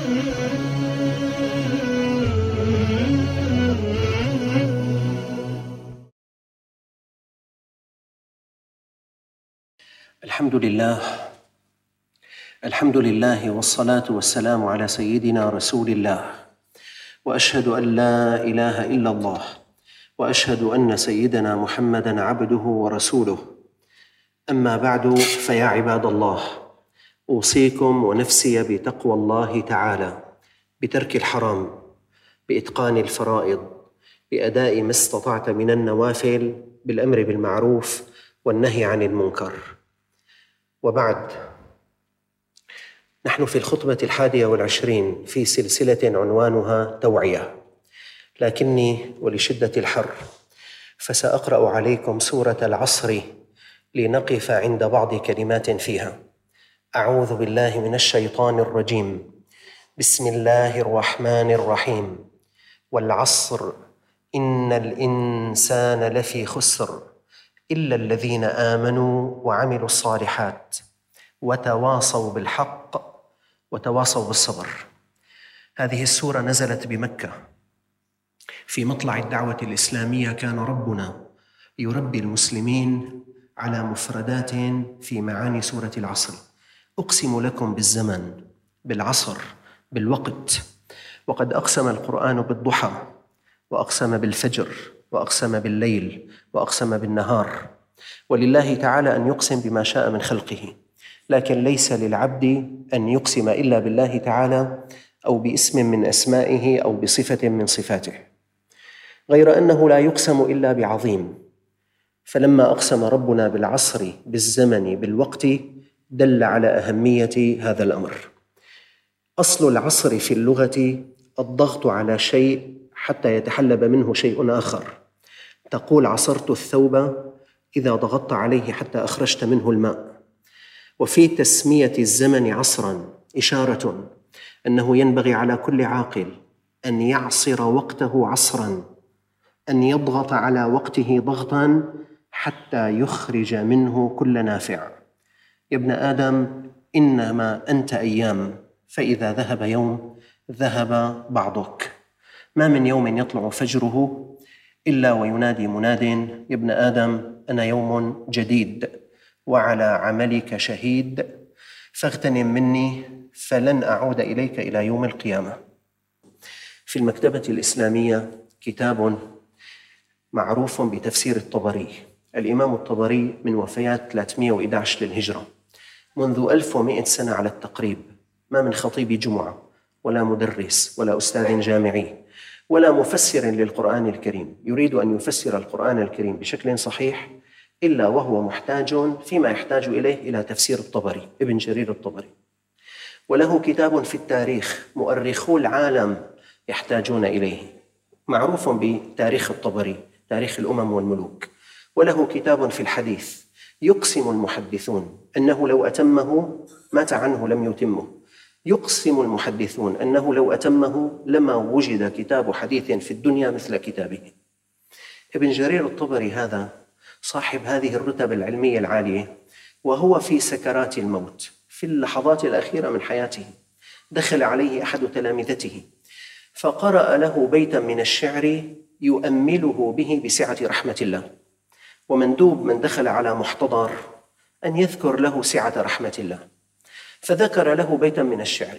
الحمد لله والصلاة والسلام على سيدنا رسول الله، وأشهد أن لا إله إلا الله، وأشهد أن سيدنا محمدًا عبده ورسوله. أما بعد، فيا عباد الله، أوصيكم ونفسي بتقوى الله تعالى، بترك الحرام، بإتقان الفرائض، بأداء ما استطعت من النوافل، بالأمر بالمعروف والنهي عن المنكر. وبعد، نحن في الخطبة 21 في سلسلة عنوانها توعية، لكني ولشدة الحر فسأقرأ عليكم سورة العصر لنقف عند بعض كلمات فيها. أعوذ بالله من الشيطان الرجيم. بسم الله الرحمن الرحيم. والعصر إن الإنسان لفي خسر إلا الذين آمنوا وعملوا الصالحات وتواصوا بالحق وتواصوا بالصبر. هذه السورة نزلت بمكة في مطلع الدعوة الإسلامية. كان ربنا يربي المسلمين على مفردات في معاني سورة العصر. أقسم لكم بالزمن، بالعصر، بالوقت. وقد أقسم القرآن بالضحى، وأقسم بالفجر، وأقسم بالليل، وأقسم بالنهار. ولله تعالى أن يقسم بما شاء من خلقه، لكن ليس للعبد أن يقسم إلا بالله تعالى أو باسم من أسمائه أو بصفة من صفاته، غير أنه لا يقسم إلا بعظيم. فلما أقسم ربنا بالعصر، بالزمن، بالوقت، دل على أهمية هذا الأمر. أصل العصر في اللغة الضغط على شيء حتى يتحلب منه شيء آخر. تقول عصرت الثوب إذا ضغطت عليه حتى أخرجت منه الماء. وفي تسمية الزمن عصراً إشارة أنه ينبغي على كل عاقل أن يعصر وقته عصراً، أن يضغط على وقته ضغطاً حتى يخرج منه كل نافع. يا ابن آدم، إنما أنت أيام، فإذا ذهب يوم ذهب بعضك. ما من يوم يطلع فجره إلا وينادي مناد: يا ابن آدم، أنا يوم جديد وعلى عملك شهيد، فاغتنم مني فلن أعود إليك إلى يوم القيامة. في المكتبة الإسلامية كتاب معروف بتفسير الطبري. الإمام الطبري من وفيات 311 للهجرة، منذ 1100 سنة على التقريب. ما من خطيب جمعة ولا مدرس ولا أستاذ جامعي ولا مفسر للقرآن الكريم يريد أن يفسر القرآن الكريم بشكل صحيح إلا وهو محتاج فيما يحتاج إليه إلى تفسير الطبري، ابن جرير الطبري. وله كتاب في التاريخ مؤرخو العالم يحتاجون إليه، معروف بتاريخ الطبري، تاريخ الأمم والملوك. وله كتاب في الحديث يقسم المحدثون أنه لو أتمه مات عنه لم يتمه. يقسم المحدثون أنه لو أتمه لما وجد كتاب حديث في الدنيا مثل كتابه. ابن جرير الطبري هذا صاحب هذه الرتب العلمية العالية، وهو في سكرات الموت، في اللحظات الأخيرة من حياته، دخل عليه أحد تلامذته فقرأ له بيتا من الشعر يؤمله به بسعة رحمة الله. ومندوب من دخل على محتضر أن يذكر له سعة رحمة الله، فذكر له بيتا من الشعر.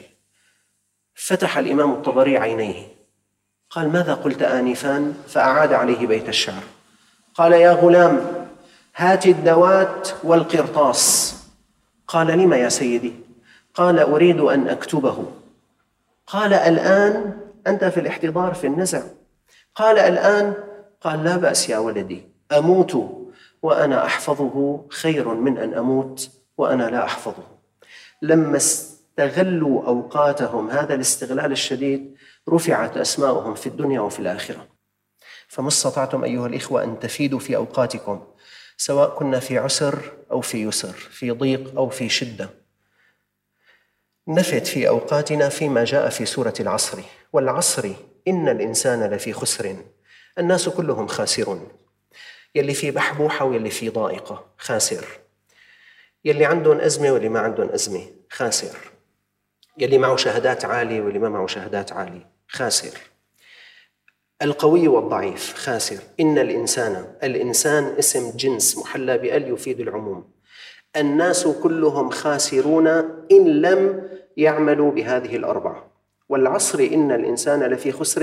فتح الإمام الطبري عينيه، قال: ماذا قلت آنفا؟ فأعاد عليه بيت الشعر. قال: يا غلام، هات الدوات والقرطاس. قال: لم يا سيدي؟ قال: أريد أن أكتبه. قال: الآن؟ أنت في الاحتضار في النزع. قال: الآن؟ قال: لا بأس يا ولدي، أموت وأنا أحفظه خير من أن أموت وأنا لا أحفظه. لما استغلوا أوقاتهم هذا الاستغلال الشديد رفعت أسماؤهم في الدنيا وفي الآخرة. فما استطعتم أيها الإخوة أن تفيدوا في أوقاتكم، سواء كنا في عسر أو في يسر، في ضيق أو في شدة، نفد في أوقاتنا فيما جاء في سورة العصر. والعصر إن الإنسان لفي خسر، الناس كلهم خاسرون. يلي في بحبوحة ويلي في ضائقة خاسر، يلي عندهم أزمة واللي ما عندهم أزمة خاسر. يلي معه شهادات عالية واللي ما معه شهادات عالية خاسر. القوي والضعيف خاسر. إن الإنسان اسم جنس محلى بأل يفيد العموم. الناس كلهم خاسرون إن لم يعملوا بهذه الأربعة. والعصر إن الإنسان لفي خسر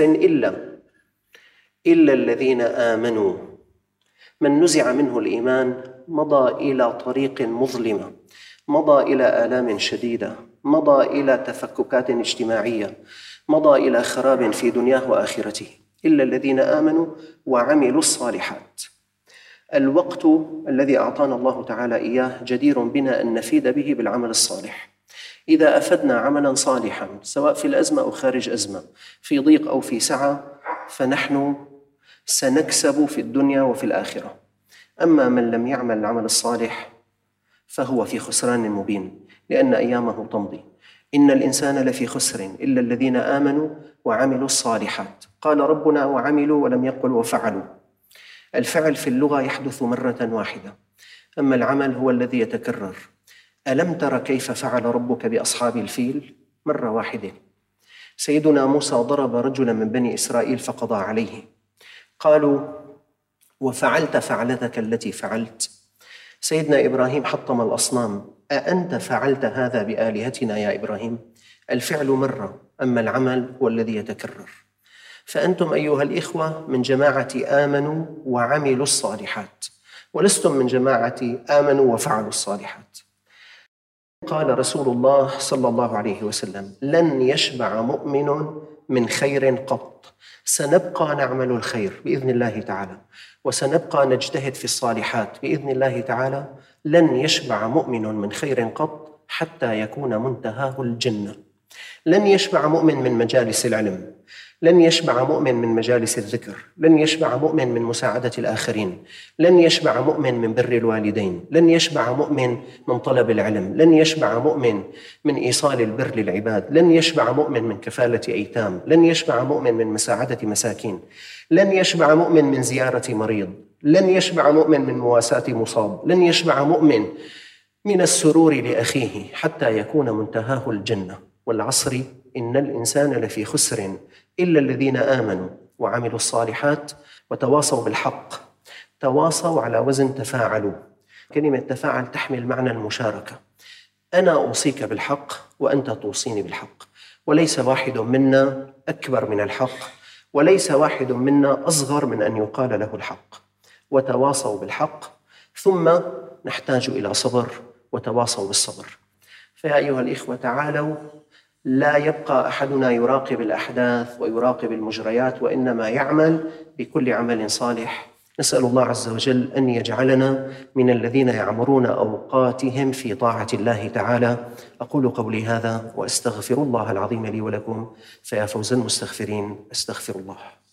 إلا الذين آمنوا. من نزع منه الإيمان مضى إلى طريق مظلمة، مضى إلى آلام شديدة، مضى إلى تفككات اجتماعية، مضى إلى خراب في دنياه وآخرته. إلا الذين آمنوا وعملوا الصالحات. الوقت الذي أعطانا الله تعالى إياه جدير بنا أن نفيد به بالعمل الصالح. إذا أفدنا عملا صالحا سواء في الأزمة أو خارج أزمة، في ضيق أو في سعة، فنحن سنكسب في الدنيا وفي الآخرة. أما من لم يعمل العمل الصالح فهو في خسران مبين، لأن أيامه تمضي. إن الإنسان لفي خسر إلا الذين آمنوا وعملوا الصالحات. قال ربنا وعملوا ولم يقل وفعلوا. الفعل في اللغة يحدث مرة واحدة، أما العمل هو الذي يتكرر. ألم تر كيف فعل ربك بأصحاب الفيل؟ مرة واحدة. سيدنا موسى ضرب رجلا من بني إسرائيل فقضى عليه. قالوا وفعلت فعلتك التي فعلت. سيدنا إبراهيم حطم الأصنام. أأنت فعلت هذا بآلهتنا يا إبراهيم؟ الفعل مرة، أما العمل هو الذي يتكرر. فأنتم أيها الإخوة من جماعة آمنوا وعملوا الصالحات، ولستم من جماعة آمنوا وفعلوا الصالحات. قال رسول الله صلى الله عليه وسلم لن يشبع مؤمن من خير قط. سنبقى نعمل الخير بإذن الله تعالى، وسنبقى نجتهد في الصالحات بإذن الله تعالى. لن يشبع مؤمن من خير قط حتى يكون منتهاه الجنة. لن يشبع مؤمن من مجالس العلم، لن يشبع مؤمن من مجالس الذكر، لن يشبع مؤمن من مساعدة الآخرين، لن يشبع مؤمن من بر الوالدين، لن يشبع مؤمن من طلب العلم، لن يشبع مؤمن من إيصال البر للعباد، لن يشبع مؤمن من كفالة أيتام، لن يشبع مؤمن من مساعدة مساكين، لن يشبع مؤمن من زيارة مريض، لن يشبع مؤمن من مواساة مصاب، لن يشبع مؤمن من السرور لأخيه حتى يكون منتهاه الجنة. والعصر إن الإنسان لفي خسر إلا الذين آمنوا وعملوا الصالحات وتواصوا بالحق. تواصوا على وزن تفاعلوا. كلمة تفاعل تحمل معنى المشاركة. أنا أوصيك بالحق وأنت توصيني بالحق، وليس واحد منا أكبر من الحق، وليس واحد منا أصغر من أن يقال له الحق. وتواصوا بالحق، ثم نحتاج إلى صبر، وتواصوا بالصبر. فيا أيها الإخوة تعالوا، لا يبقى أحدنا يراقب الأحداث ويراقب المجريات، وإنما يعمل بكل عمل صالح. نسأل الله عز وجل أن يجعلنا من الذين يعمرون أوقاتهم في طاعة الله تعالى. أقول قولي هذا وأستغفر الله العظيم لي ولكم، فيا فوز المستغفرين. أستغفر الله.